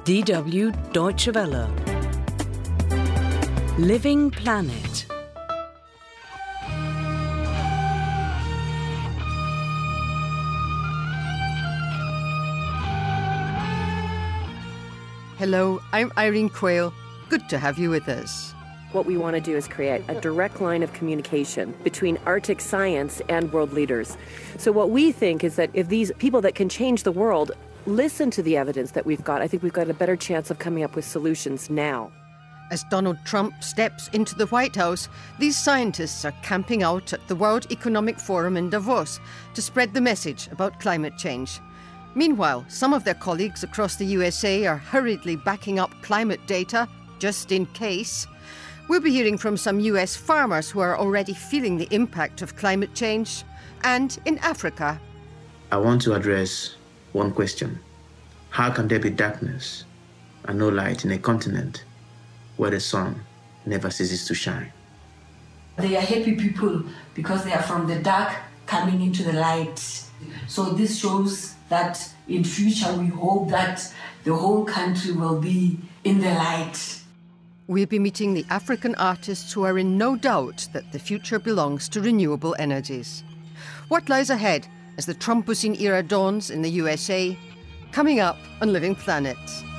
DW Deutsche Welle. Living Planet. Hello, I'm Irene Quayle. Good to have you with us. What we want to do is create a direct line of communication between Arctic science and world leaders. So what we think is that if these people that can change the world listen to the evidence that we've got, I think we've got a better chance of coming up with solutions now. As Donald Trump steps into the White House, these scientists are camping out at the World Economic Forum in Davos to spread the message about climate change. Meanwhile, some of their colleagues across the USA are hurriedly backing up climate data, just in case. We'll be hearing from some US farmers who are already feeling the impact of climate change. And in Africa, I want to address one question. How can there be darkness and no light in a continent where the sun never ceases to shine? They are happy people because they are from the dark coming into the light. So this shows that in future we hope that the whole country will be in the light. We'll be meeting the African artists who are in no doubt that the future belongs to renewable energies. What lies ahead as the Trumpusine era dawns in the USA? Coming up on Living Planet.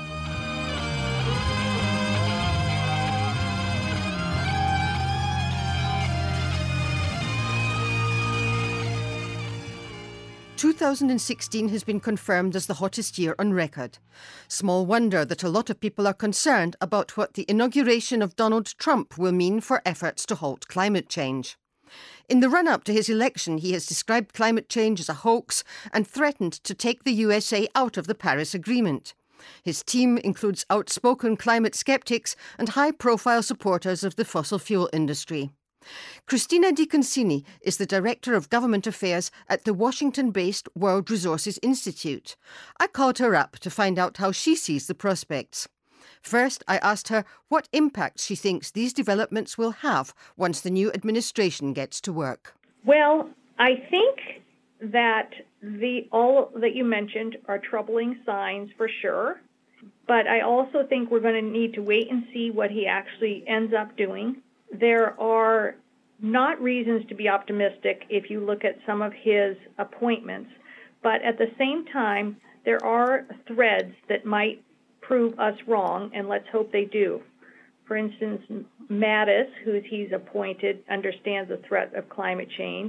"2016 has been confirmed as the hottest year on record. Small wonder that a lot of people are concerned about what the inauguration of Donald Trump will mean for efforts to halt climate change. In the run-up to his election, he has described climate change as a hoax and threatened to take the USA out of the Paris Agreement. His team includes outspoken climate skeptics and high-profile supporters of the fossil fuel industry. Cristina DiConcini is the Director of Government Affairs at the Washington-based World Resources Institute. I called her up to find out how she sees the prospects. First, I asked her what impact she thinks these developments will have once the new administration gets to work. Well, I think that all that you mentioned are troubling signs for sure, but I also think we're going to need to wait and see what he actually ends up doing. There are not reasons to be optimistic if you look at some of his appointments, but at the same time, there are threads that might prove us wrong, and let's hope they do. For instance, Mattis, who he's appointed, understands the threat of climate change.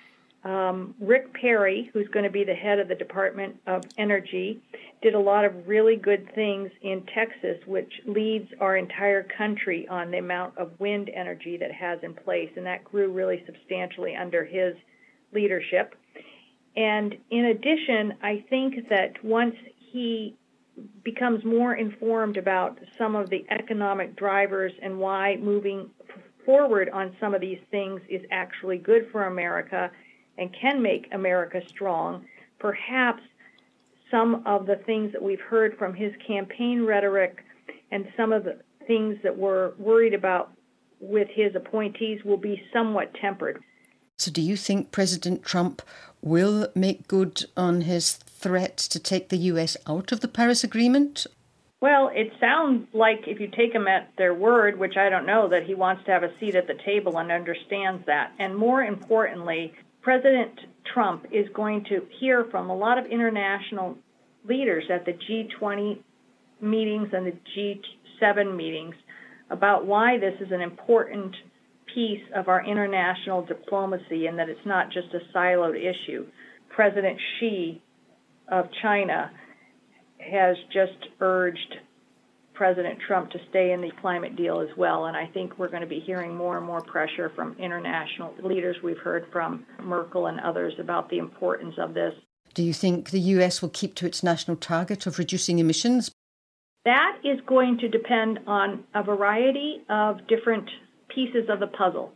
Rick Perry, who's going to be the head of the Department of Energy, did a lot of really good things in Texas, which leads our entire country on the amount of wind energy that has in place, and that grew really substantially under his leadership. And in addition, I think that once he becomes more informed about some of the economic drivers and why moving forward on some of these things is actually good for America and can make America strong, perhaps some of the things that we've heard from his campaign rhetoric and some of the things that we're worried about with his appointees will be somewhat tempered. So do you think President Trump will make good on his threat to take the US out of the Paris Agreement? Well, it sounds like, if you take him at their word, which I don't know, that he wants to have a seat at the table and understands that. And more importantly, President Trump is going to hear from a lot of international leaders at the G20 meetings and the G7 meetings about why this is an important piece of our international diplomacy and that it's not just a siloed issue. President Xi of China has just urged President Trump to stay in the climate deal as well, and I think we're going to be hearing more and more pressure from international leaders. We've heard from Merkel and others about the importance of this. Do you think the US will keep to its national target of reducing emissions? That is going to depend on a variety of different pieces of the puzzle.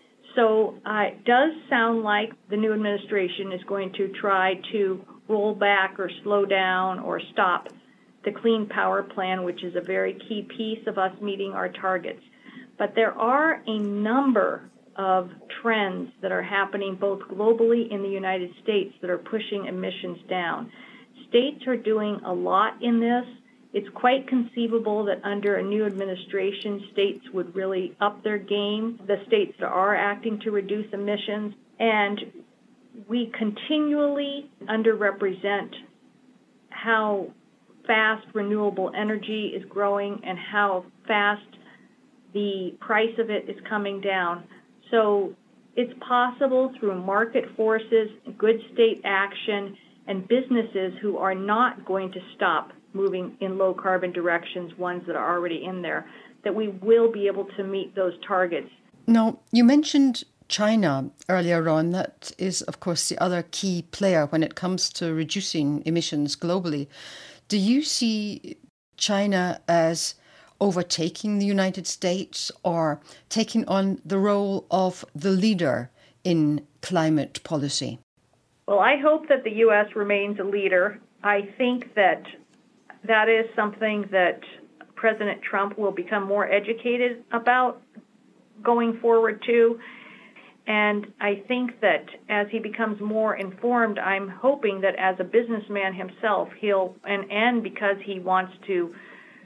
So it does sound like the new administration is going to try to roll back or slow down or stop the Clean Power Plan, which is a very key piece of us meeting our targets. But there are a number of trends that are happening both globally in the United States that are pushing emissions down. States are doing a lot in this. It's quite conceivable that under a new administration, states would really up their game, the states that are acting to reduce emissions, and we continually underrepresent how fast renewable energy is growing and how fast the price of it is coming down. So it's possible through market forces, good state action, and businesses who are not going to stop moving in low carbon directions, ones that are already in there, that we will be able to meet those targets. Now, you mentioned China earlier on. That is, of course, the other key player when it comes to reducing emissions globally. Do you see China as overtaking the United States or taking on the role of the leader in climate policy? Well, I hope that the U.S. remains a leader. I think that is something that President Trump will become more educated about going forward too. And I think that as he becomes more informed, I'm hoping that as a businessman himself, and because he wants to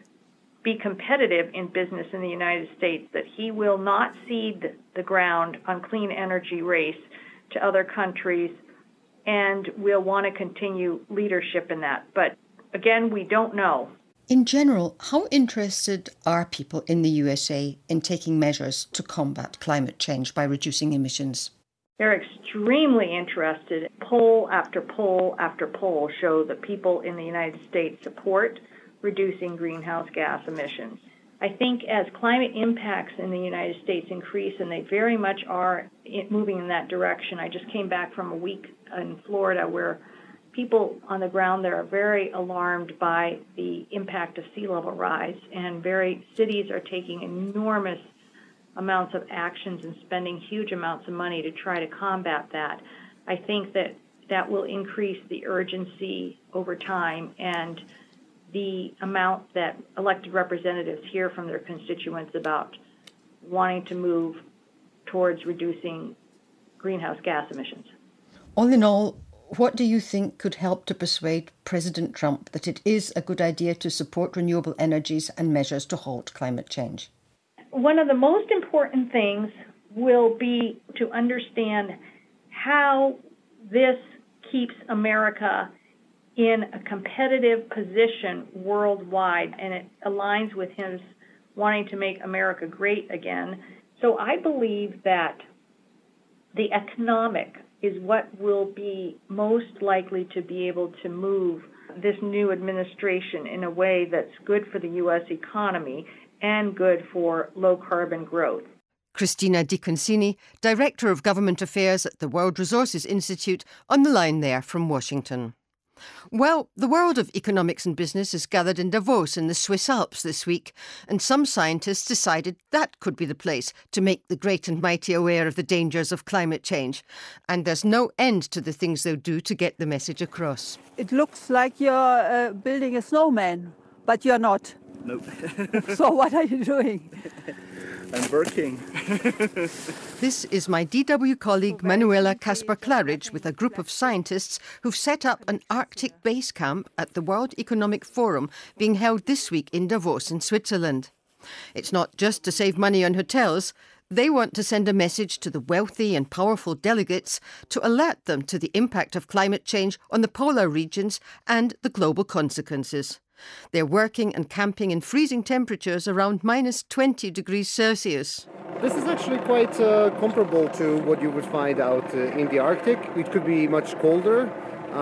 be competitive in business in the United States, that he will not cede the ground on clean energy race to other countries and will want to continue leadership in that. But again, we don't know. In general, how interested are people in the USA in taking measures to combat climate change by reducing emissions? They're extremely interested. Poll after poll after poll show that people in the United States support reducing greenhouse gas emissions. I think as climate impacts in the United States increase, and they very much are moving in that direction. I just came back from a week in Florida where people on the ground there are very alarmed by the impact of sea level rise, and cities are taking enormous amounts of actions and spending huge amounts of money to try to combat that. I think that will increase the urgency over time and the amount that elected representatives hear from their constituents about wanting to move towards reducing greenhouse gas emissions. All in all, what do you think could help to persuade President Trump that it is a good idea to support renewable energies and measures to halt climate change? One of the most important things will be to understand how this keeps America in a competitive position worldwide, and it aligns with his wanting to make America great again. So I believe that the economic is what will be most likely to be able to move this new administration in a way that's good for the U.S. economy and good for low-carbon growth. Christina DiConcini, Director of Government Affairs at the World Resources Institute, on the line there from Washington. Well, the world of economics and business is gathered in Davos in the Swiss Alps this week, and some scientists decided that could be the place to make the great and mighty aware of the dangers of climate change. And there's no end to the things they'll do to get the message across. It looks like you're building a snowman, but you're not. Nope. So what are you doing? I'm working. This is my DW colleague Manuela Kaspar-Claridge with a group of scientists who've set up an Arctic base camp at the World Economic Forum being held this week in Davos in Switzerland. It's not just to save money on hotels. They want to send a message to the wealthy and powerful delegates to alert them to the impact of climate change on the polar regions and the global consequences. They're working and camping in freezing temperatures around minus 20 degrees Celsius. This is actually quite comparable to what you would find out in the Arctic. It could be much colder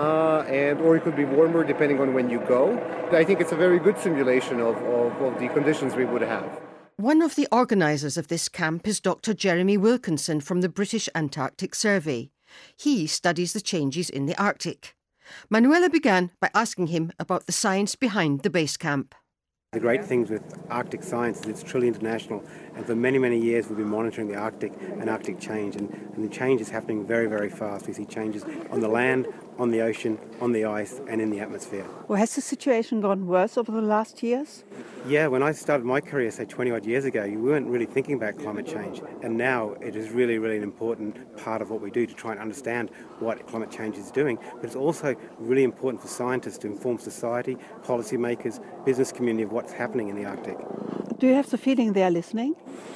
or it could be warmer depending on when you go. I think it's a very good simulation of the conditions we would have. One of the organisers of this camp is Dr. Jeremy Wilkinson from the British Antarctic Survey. He studies the changes in the Arctic. Manuela began by asking him about the science behind the base camp. The great things with Arctic science is it's truly international, and for many, many years we've been monitoring the Arctic and Arctic change, and the change is happening very, very fast. We see changes on the land on the ocean, on the ice, and in the atmosphere. Well, has the situation gone worse over the last years? Yeah, when I started my career, say 20-odd years ago, we weren't really thinking about climate change. And now it is really, really an important part of what we do to try and understand what climate change is doing. But it's also really important for scientists to inform society, policymakers, business community of what's happening in the Arctic. Do you have the feeling they are listening?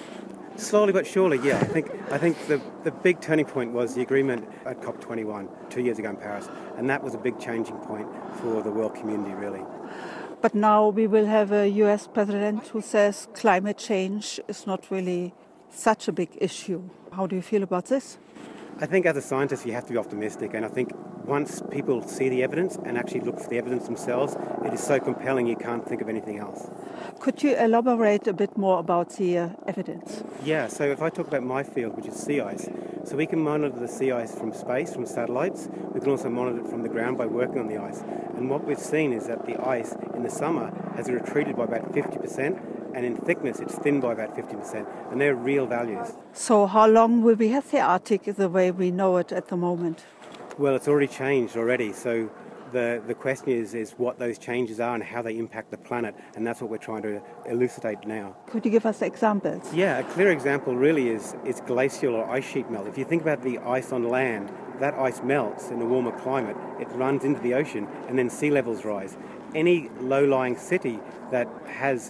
Slowly but surely, yeah. I think the big turning point was the agreement at COP21 2 years ago in Paris, and that was a big changing point for the world community, really. But now we will have a US president who says climate change is not really such a big issue. How do you feel about this? I think as a scientist you have to be optimistic, and I think once people see the evidence and actually look for the evidence themselves, it is so compelling you can't think of anything else. Could you elaborate a bit more about the evidence? Yeah, so if I talk about my field, which is sea ice, so we can monitor the sea ice from space, from satellites. We can also monitor it from the ground by working on the ice. And what we've seen is that the ice in the summer has retreated by about 50%, and in thickness it's thinned by about 50%, and they're real values. So how long will we have the Arctic the way we know it at the moment? Well, it's already changed already, so the question is what those changes are and how they impact the planet, and that's what we're trying to elucidate now. Could you give us examples? Yeah, a clear example really is glacial or ice sheet melt. If you think about the ice on land, that ice melts in a warmer climate, it runs into the ocean, and then sea levels rise. Any low-lying city that has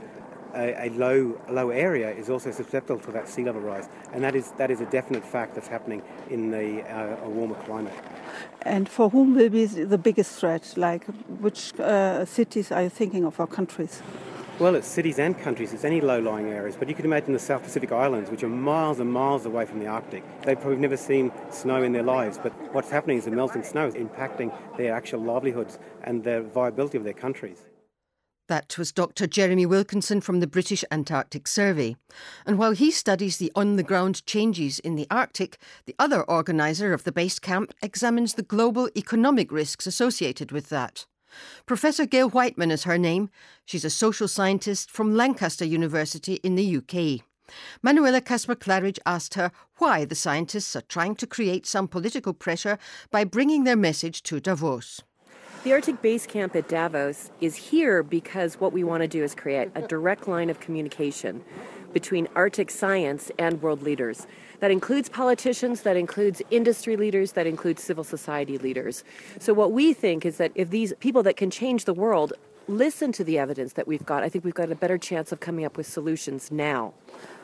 a low area is also susceptible to that sea level rise, and that is a definite fact that's happening in a warmer climate. And for whom will be the biggest threat? Like which cities are you thinking of, or countries? Well, it's cities and countries. It's any low-lying areas, but you can imagine the South Pacific Islands, which are miles and miles away from the Arctic. They've probably never seen snow in their lives, but what's happening is the melting snow is impacting their actual livelihoods and the viability of their countries. That was Dr. Jeremy Wilkinson from the British Antarctic Survey. And while he studies the on-the-ground changes in the Arctic, the other organiser of the base camp examines the global economic risks associated with that. Professor Gail Whiteman is her name. She's a social scientist from Lancaster University in the UK. Manuela Caspar-Claridge asked her why the scientists are trying to create some political pressure by bringing their message to Davos. The Arctic Base Camp at Davos is here because what we want to do is create a direct line of communication between Arctic science and world leaders. That includes politicians, that includes industry leaders, that includes civil society leaders. So what we think is that if these people that can change the world listen to the evidence that we've got, I think we've got a better chance of coming up with solutions now.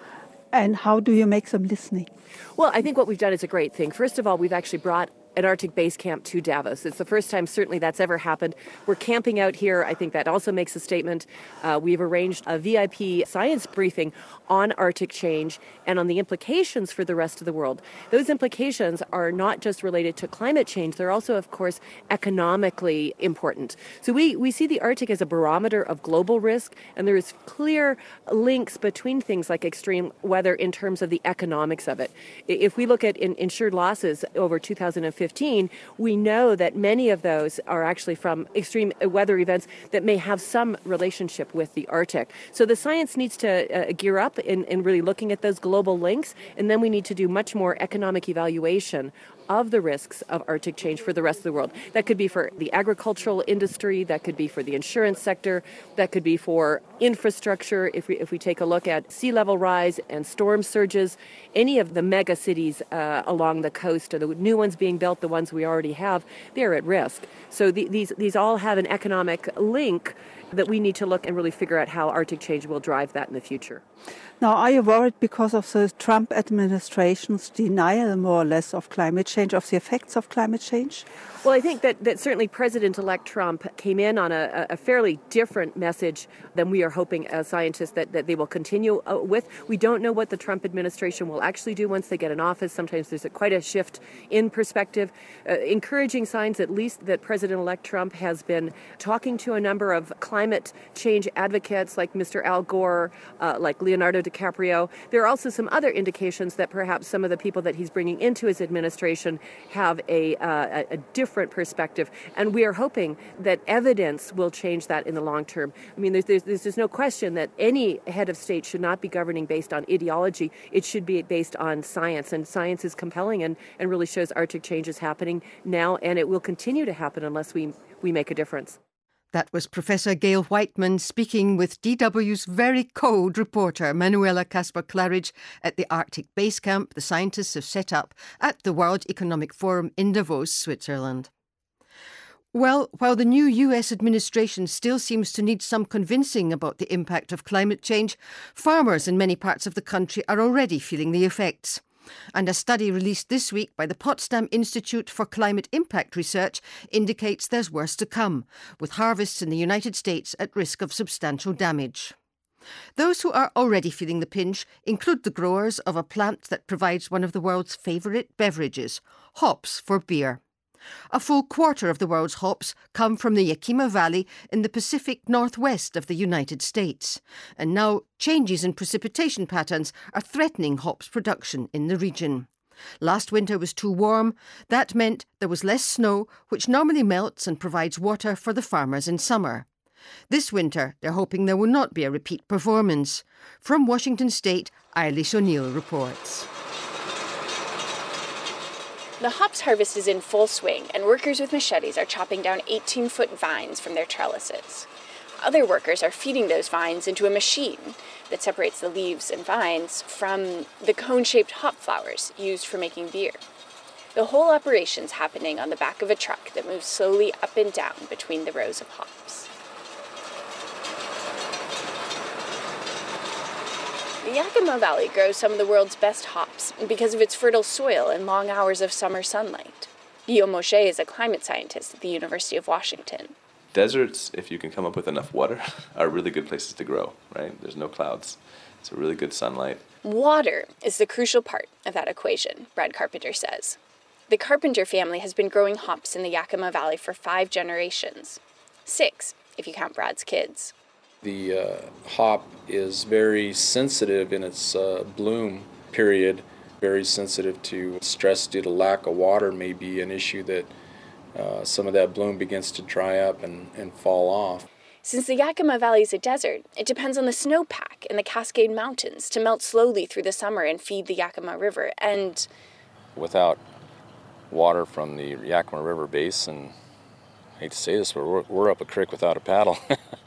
And how do you make them listening? Well, I think what we've done is a great thing. First of all, we've actually brought an Arctic base camp to Davos. It's the first time certainly that's ever happened. We're camping out here. I think that also makes a statement. We've arranged a VIP science briefing on Arctic change and on the implications for the rest of the world. Those implications are not just related to climate change. They're also, of course, economically important. So we see the Arctic as a barometer of global risk, and there is clear links between things like extreme weather in terms of the economics of it. If we look at insured losses over 2015, we know that many of those are actually from extreme weather events that may have some relationship with the Arctic. So the science needs to gear up in really looking at those global links, and then we need to do much more economic evaluation of the risks of Arctic change for the rest of the world. That could be for the agricultural industry, that could be for the insurance sector, that could be for infrastructure. If we take a look at sea level rise and storm surges, any of the mega cities along the coast, or the new ones being built, the ones we already have, they're at risk. So these all have an economic link that we need to look and really figure out how Arctic change will drive that in the future. Now, are you worried because of the Trump administration's denial, more or less, of climate change, of the effects of climate change? Well, I think that certainly President-elect Trump came in on a fairly different message than we are hoping as scientists that they will continue with. We don't know what the Trump administration will actually do once they get in office. Sometimes there's quite a shift in perspective. Encouraging signs, at least, that President-elect Trump has been talking to a number of climate change advocates like Mr. Al Gore, like Leonardo DiCaprio. There are also some other indications that perhaps some of the people that he's bringing into his administration administration have a different perspective. And we are hoping that evidence will change that in the long term. I mean, there's no question that any head of state should not be governing based on ideology. It should be based on science. And science is compelling and really shows Arctic change is happening now, and it will continue to happen unless we make a difference. That was Professor Gail Whiteman speaking with DW's very cold reporter Manuela Caspar-Claridge at the Arctic Base Camp the scientists have set up at the World Economic Forum in Davos, Switzerland. Well, while the new US administration still seems to need some convincing about the impact of climate change, farmers in many parts of the country are already feeling the effects. And a study released this week by the Potsdam Institute for Climate Impact Research indicates there's worse to come, with harvests in the United States at risk of substantial damage. Those who are already feeling the pinch include the growers of a plant that provides one of the world's favourite beverages, hops for beer. A full quarter of the world's hops come from the Yakima Valley in the Pacific Northwest of the United States. And now changes in precipitation patterns are threatening hops production in the region. Last winter was too warm. That meant there was less snow, which normally melts and provides water for the farmers in summer. This winter, they're hoping there will not be a repeat performance. From Washington State, Eilish O'Neill reports. The hops harvest is in full swing, and workers with machetes are chopping down 18-foot vines from their trellises. Other workers are feeding those vines into a machine that separates the leaves and vines from the cone-shaped hop flowers used for making beer. The whole operation's happening on the back of a truck that moves slowly up and down between the rows of hops. The Yakima Valley grows some of the world's best hops because of its fertile soil and long hours of summer sunlight. Guillaume Mochet is a climate scientist at the University of Washington. Deserts, if you can come up with enough water, are really good places to grow, right? There's no clouds. It's a really good sunlight. Water is the crucial part of that equation, Brad Carpenter says. The Carpenter family has been growing hops in the Yakima Valley for 5 generations. 6, if you count Brad's kids. The hop is very sensitive in its bloom period, very sensitive to stress due to lack of water may be an issue that some of that bloom begins to dry up and fall off. Since the Yakima Valley is a desert, it depends on the snowpack in the Cascade Mountains to melt slowly through the summer and feed the Yakima River. And without water from the Yakima River basin, I hate to say this, but we're up a creek without a paddle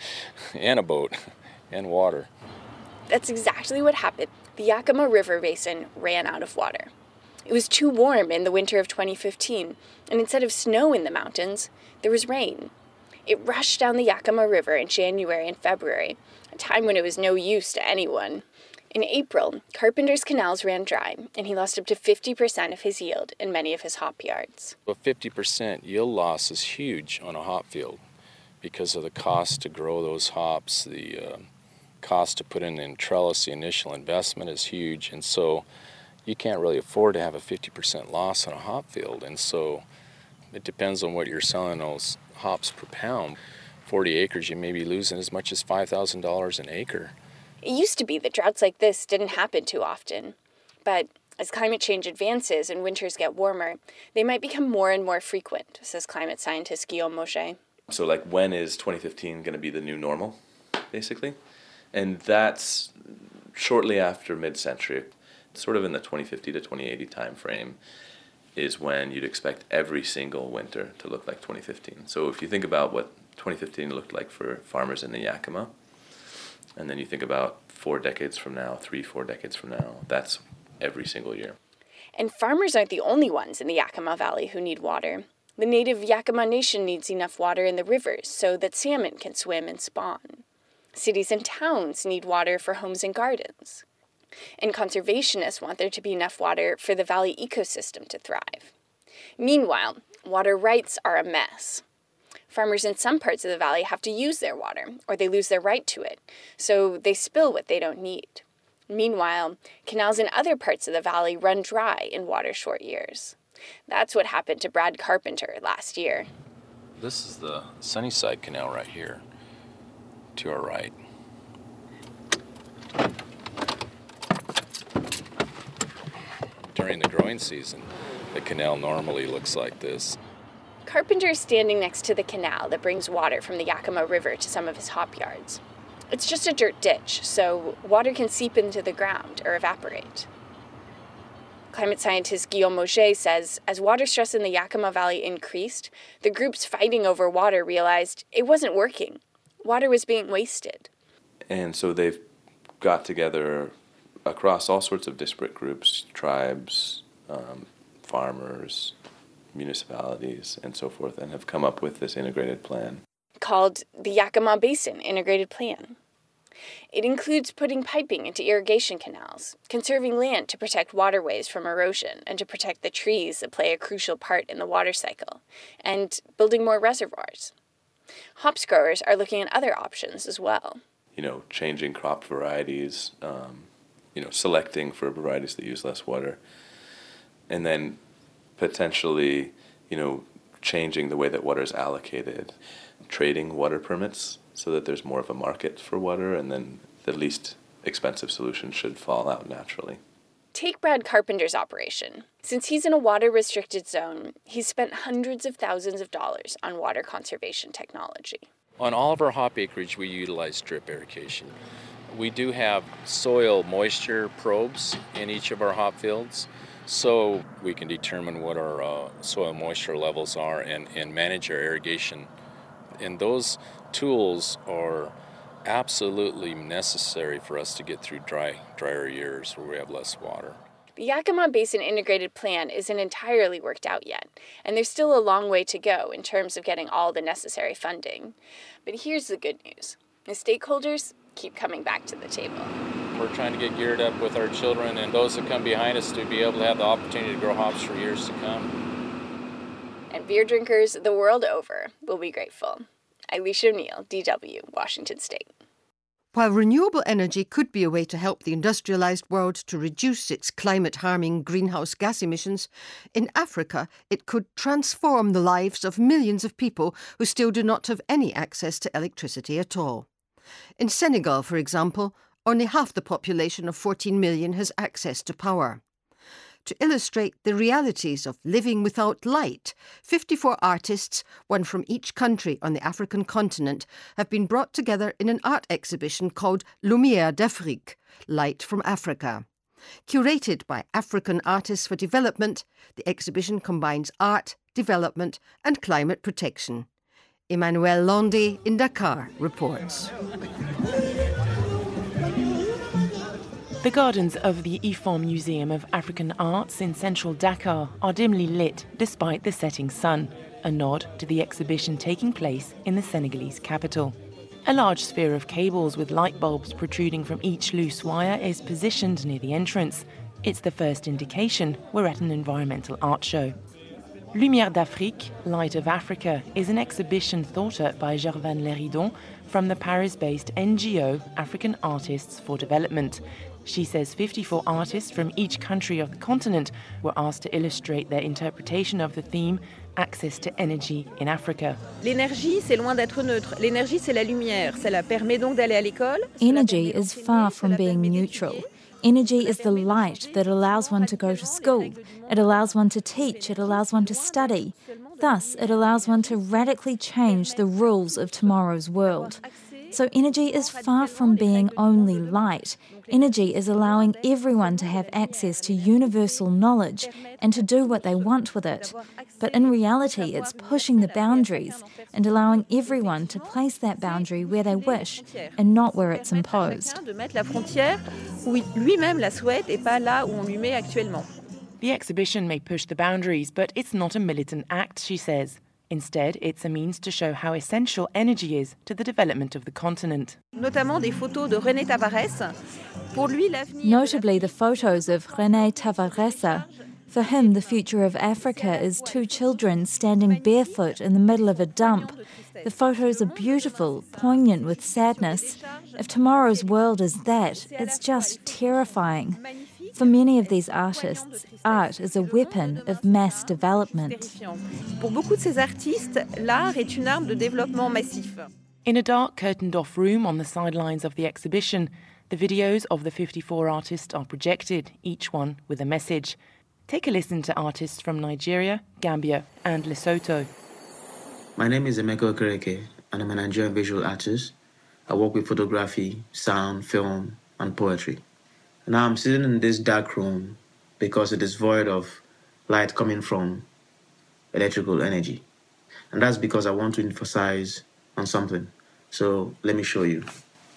and a boat and water. That's exactly what happened. The Yakima River basin ran out of water. It was too warm in the winter of 2015, and instead of snow in the mountains, there was rain. It rushed down the Yakima River in January and February, a time when it was no use to anyone. In April, Carpenter's canals ran dry, and he lost up to 50% of his yield in many of his hop yards. A 50% yield loss is huge on a hop field because of the cost to grow those hops, the cost to put in trellis, the initial investment is huge, and so you can't really afford to have a 50% loss on a hop field, and so it depends on what you're selling those hops per pound. 40 acres, you may be losing as much as $5,000 an acre. It used to be that droughts like this didn't happen too often, but as climate change advances and winters get warmer, they might become more and more frequent, says climate scientist Guillaume Mochet. So when is 2015 going to be the new normal, basically? And that's shortly after mid-century, sort of in the 2050 to 2080 time frame, is when you'd expect every single winter to look like 2015. So if you think about what 2015 looked like for farmers in the Yakima, and then you think about 4 decades from now, 3-4 decades from now, that's every single year. And farmers aren't the only ones in the Yakima Valley who need water. The native Yakima Nation needs enough water in the rivers so that salmon can swim and spawn. Cities and towns need water for homes and gardens. And conservationists want there to be enough water for the valley ecosystem to thrive. Meanwhile, water rights are a mess. Farmers in some parts of the valley have to use their water, or they lose their right to it, so they spill what they don't need. Meanwhile, canals in other parts of the valley run dry in water-short years. That's what happened to Brad Carpenter last year. This is the Sunnyside Canal right here, to our right. During the growing season, the canal normally looks like this. Carpenter is standing next to the canal that brings water from the Yakima River to some of his hop yards. It's just a dirt ditch, so water can seep into the ground or evaporate. Climate scientist Guillaume Mauger says as water stress in the Yakima Valley increased, the groups fighting over water realized it wasn't working. Water was being wasted. And so they've got together across all sorts of disparate groups, tribes, farmers, municipalities, and so forth, and have come up with this integrated plan called the Yakima Basin Integrated Plan. It includes putting piping into irrigation canals, conserving land to protect waterways from erosion and to protect the trees that play a crucial part in the water cycle, and building more reservoirs. Hops growers are looking at other options as well. Changing crop varieties, selecting for varieties that use less water, and then potentially, changing the way that water is allocated, trading water permits so that there's more of a market for water, and then the least expensive solution should fall out naturally. Take Brad Carpenter's operation. Since he's in a water-restricted zone, he's spent hundreds of thousands of dollars on water conservation technology. On all of our hop acreage, we utilize drip irrigation. We do have soil moisture probes in each of our hop fields, so we can determine what our soil moisture levels are and manage our irrigation. And those tools are absolutely necessary for us to get through drier years where we have less water. The Yakima Basin Integrated Plan isn't entirely worked out yet, and there's still a long way to go in terms of getting all the necessary funding. But here's the good news. The stakeholders keep coming back to the table. We're trying to get geared up with our children and those that come behind us to be able to have the opportunity to grow hops for years to come. And beer drinkers the world over will be grateful. Elisha O'Neill, DW, Washington State. While renewable energy could be a way to help the industrialised world to reduce its climate-harming greenhouse gas emissions, in Africa it could transform the lives of millions of people who still do not have any access to electricity at all. In Senegal, for example, only half the population of 14 million has access to power. To illustrate the realities of living without light, 54 artists, one from each country on the African continent, have been brought together in an art exhibition called Lumière d'Afrique, Light from Africa. Curated by African Artists for Development, the exhibition combines art, development and climate protection. Emmanuel Landé in Dakar reports. The gardens of the Ifon Museum of African Arts in central Dakar are dimly lit despite the setting sun, a nod to the exhibition taking place in the Senegalese capital. A large sphere of cables with light bulbs protruding from each loose wire is positioned near the entrance. It's the first indication we're at an environmental art show. Lumière d'Afrique, Light of Africa, is an exhibition thought up by Gervan Léridon from the Paris-based NGO African Artists for Development. She says 54 artists from each country of the continent were asked to illustrate their interpretation of the theme Access to Energy in Africa. L'énergie, c'est loin d'être neutre. L'énergie, c'est la lumière. Cela permet donc d'aller à l'école. Energy is far from being neutral. Energy is the light that allows one to go to school. It allows one to teach. It allows one to study. Thus, it allows one to radically change the rules of tomorrow's world. So energy is far from being only light. Energy is allowing everyone to have access to universal knowledge and to do what they want with it. But in reality, it's pushing the boundaries and allowing everyone to place that boundary where they wish and not where it's imposed. The exhibition may push the boundaries, but it's not a militant act, she says. Instead, it's a means to show how essential energy is to the development of the continent. Notably, the photos of René Tavares. For him, the future of Africa is two children standing barefoot in the middle of a dump. The photos are beautiful, poignant with sadness. If tomorrow's world is that, it's just terrifying. For many of these artists, art is a weapon of mass development. In a dark, curtained-off room on the sidelines of the exhibition, the videos of the 54 artists are projected, each one with a message. Take a listen to artists from Nigeria, Gambia and Lesotho. My name is Emeka Okereke, and I'm a Nigerian visual artist. I work with photography, sound, film, and poetry. Now I'm sitting in this dark room because it is void of light coming from electrical energy. And that's because I want to emphasize on something. So let me show you.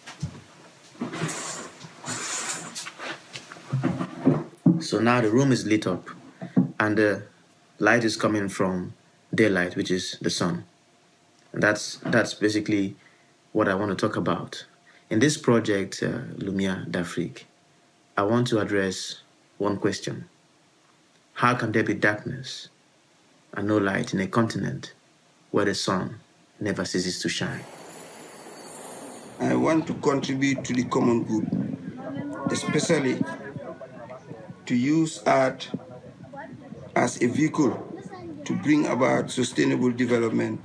So now the room is lit up and the light is coming from daylight, which is the sun. And that's basically what I want to talk about. In this project, Lumière d'Afrique, I want to address one question. How can there be darkness and no light in a continent where the sun never ceases to shine? I want to contribute to the common good, especially to use art as a vehicle to bring about sustainable development.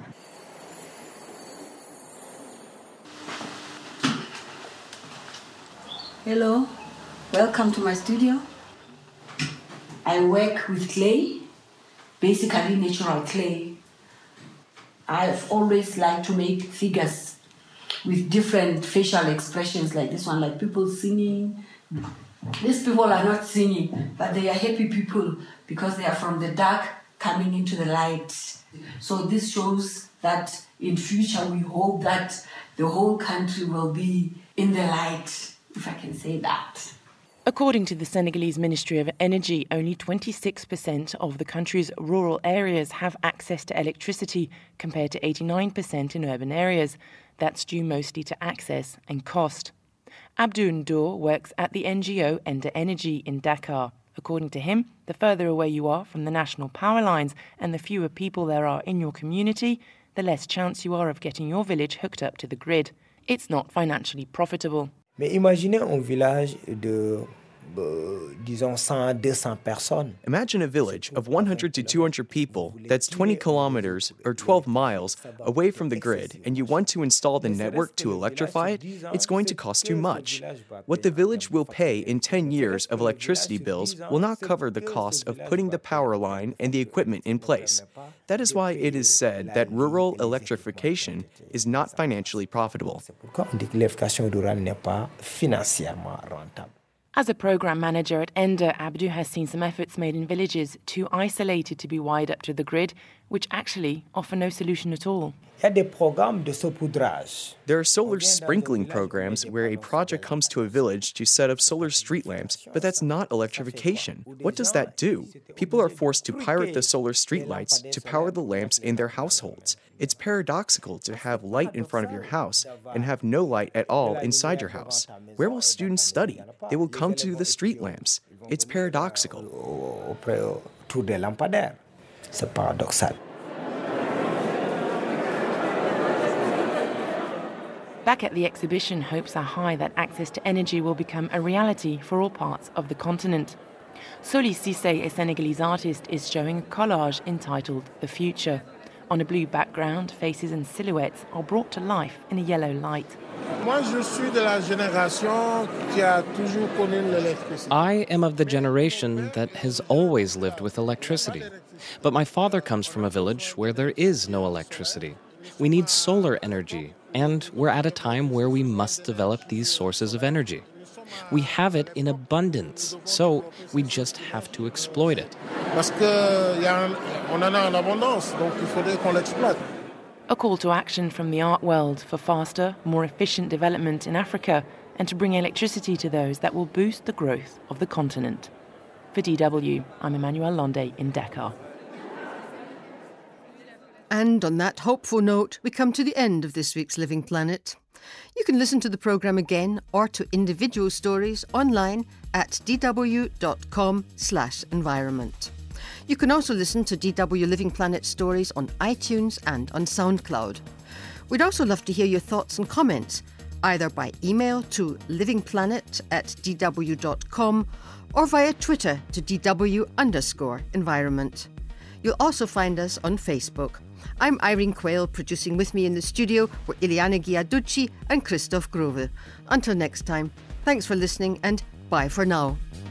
Hello, welcome to my studio. I work with clay, basically natural clay. I've always liked to make figures with different facial expressions like this one, like people singing. These people are not singing, but they are happy people because they are from the dark coming into the light. So this shows that in future we hope that the whole country will be in the light, if I can say that. According to the Senegalese Ministry of Energy, only 26% of the country's rural areas have access to electricity, compared to 89% in urban areas. That's due mostly to access and cost. Abdou Ndour works at the NGO Ender Energy in Dakar. According to him, the further away you are from the national power lines and the fewer people there are in your community, the less chance you are of getting your village hooked up to the grid. It's not financially profitable. Mais imaginez un village de, disons, 100-200 personnes. Imagine a village of 100 to 200 people that's 20 kilometers or 12 miles away from the grid, and you want to install the network to electrify it. It's going to cost too much. What the village will pay in 10 years of electricity bills will not cover the cost of putting the power line and the equipment in place. That is why it is said that rural electrification is not financially profitable. As a program manager at Ender, Abdou has seen some efforts made in villages too isolated to be wired up to the grid, which actually offer no solution at all. There are solar sprinkling programs where a project comes to a village to set up solar street lamps, but that's not electrification. What does that do? People are forced to pirate the solar street lights to power the lamps in their households. It's paradoxical to have light in front of your house and have no light at all inside your house. Where will students study? They will come to the street lamps. It's paradoxical. C'est paradoxal. Back at the exhibition, hopes are high that access to energy will become a reality for all parts of the continent. Soli Cissé, a Senegalese artist, is showing a collage entitled The Future. On a blue background, faces and silhouettes are brought to life in a yellow light. I am of the generation that has always lived with electricity. But my father comes from a village where there is no electricity. We need solar energy, and we're at a time where we must develop these sources of energy. We have it in abundance, so we just have to exploit it. A call to action from the art world for faster, more efficient development in Africa and to bring electricity to those that will boost the growth of the continent. For DW, I'm Emmanuel Londe in Dakar. And on that hopeful note, we come to the end of this week's Living Planet. You can listen to the programme again or to individual stories online at dw.com/environment. You can also listen to DW Living Planet stories on iTunes and on SoundCloud. We'd also love to hear your thoughts and comments, either by email to livingplanet@dw.com or via Twitter to DW_environment. You'll also find us on Facebook. I'm Irene Quayle. Producing with me in the studio were Iliana Giaducci and Christoph Grove. Until next time, thanks for listening and bye for now.